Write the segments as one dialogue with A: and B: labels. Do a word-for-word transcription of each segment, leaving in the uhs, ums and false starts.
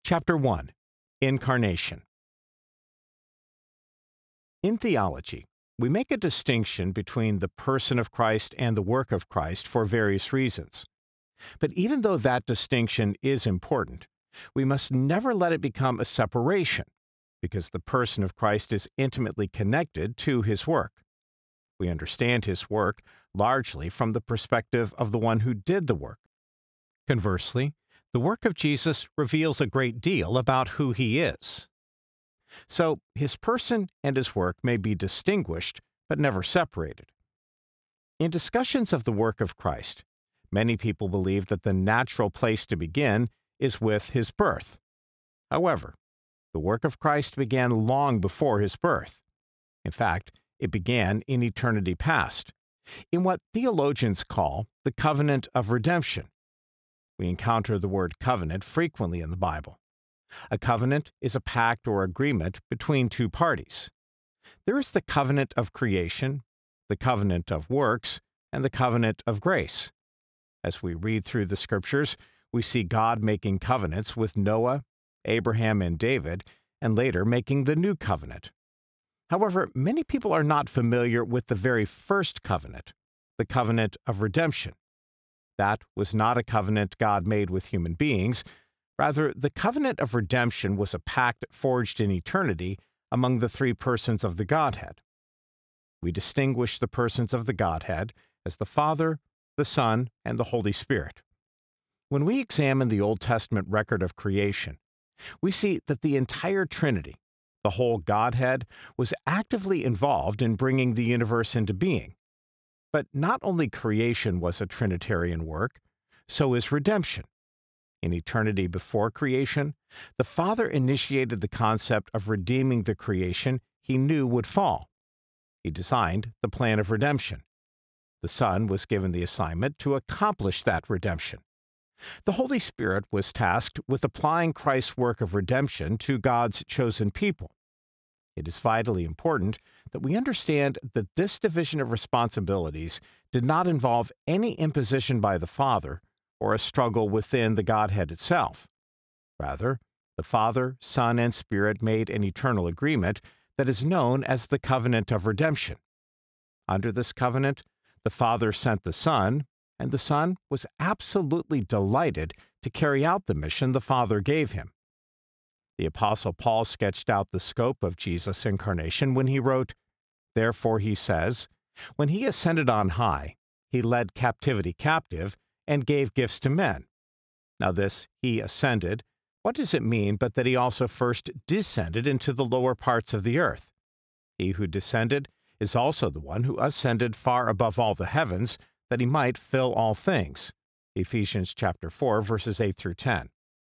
A: Chapter one. Incarnation. In theology, we make a distinction between the person of Christ and the work of Christ for various reasons. But even though that distinction is important, we must never let it become a separation, because the person of Christ is intimately connected to his work. We understand his work largely from the perspective of the one who did the work. Conversely, the work of Jesus reveals a great deal about who he is. So, his person and his work may be distinguished, but never separated. In discussions of the work of Christ, many people believe that the natural place to begin is with his birth. However, the work of Christ began long before his birth. In fact, it began in eternity past, in what theologians call the covenant of redemption. We encounter the word covenant frequently in the Bible. A covenant is a pact or agreement between two parties. There is the covenant of creation, the covenant of works, and the covenant of grace. As we read through the Scriptures, we see God making covenants with Noah, Abraham, and David, and later making the new covenant. However, many people are not familiar with the very first covenant, the covenant of redemption. That was not a covenant God made with human beings. Rather, the covenant of redemption was a pact forged in eternity among the three persons of the Godhead. We distinguish the persons of the Godhead as the Father, the Son, and the Holy Spirit. When we examine the Old Testament record of creation, we see that the entire Trinity, the whole Godhead, was actively involved in bringing the universe into being. But not only creation was a Trinitarian work, so is redemption. In eternity before creation, the Father initiated the concept of redeeming the creation he knew would fall. He designed the plan of redemption. The Son was given the assignment to accomplish that redemption. The Holy Spirit was tasked with applying Christ's work of redemption to God's chosen people. It is vitally important that we understand that this division of responsibilities did not involve any imposition by the Father or a struggle within the Godhead itself. Rather, the Father, Son, and Spirit made an eternal agreement that is known as the covenant of redemption. Under this covenant, the Father sent the Son, and the Son was absolutely delighted to carry out the mission the Father gave him. The Apostle Paul sketched out the scope of Jesus' incarnation when he wrote, "Therefore he says, when he ascended on high, he led captivity captive and gave gifts to men." Now this "he ascended," what does it mean but that he also first descended into the lower parts of the earth? He who descended is also the one who ascended far above all the heavens, that he might fill all things. Ephesians chapter four, verses eight through ten.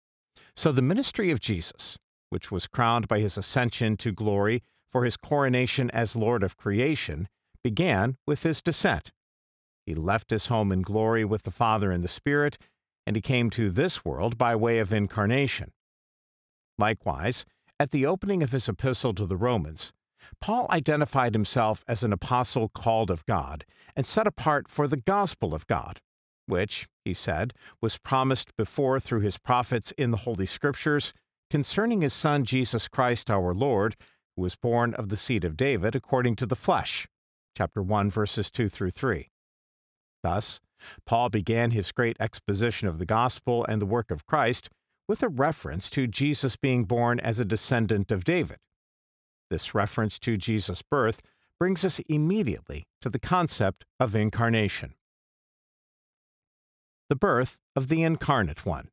A: So the ministry of Jesus, which was crowned by his ascension to glory for his coronation as Lord of creation, began with his descent. He left his home in glory with the Father and the Spirit, and he came to this world by way of incarnation. Likewise, at the opening of his epistle to the Romans, Paul identified himself as an apostle called of God and set apart for the gospel of God, which, he said, was promised before through his prophets in the Holy Scriptures concerning his Son Jesus Christ our Lord, who was born of the seed of David according to the flesh. Chapter one, verses two through three. Thus, Paul began his great exposition of the gospel and the work of Christ with a reference to Jesus being born as a descendant of David. This reference to Jesus' birth brings us immediately to the concept of incarnation. The birth of the incarnate one.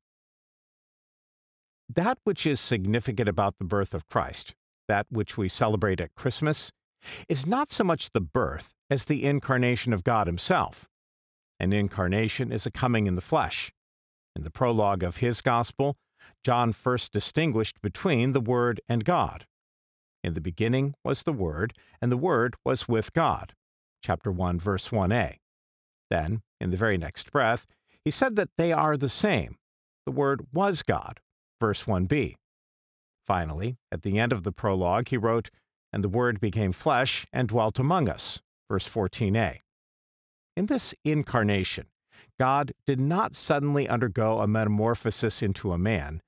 A: That which is significant about the birth of Christ, that which we celebrate at Christmas, is not so much the birth as the incarnation of God himself. An incarnation is a coming in the flesh. In the prologue of his gospel, John first distinguished between the Word and God. In the beginning was the Word, and the Word was with God. Chapter one, verse one a. Then, in the very next breath, he said that they are the same. The Word was God. Verse one b. Finally, at the end of the prologue, he wrote, "And the Word became flesh and dwelt among us." Verse fourteen a. In this incarnation, God did not suddenly undergo a metamorphosis into a man,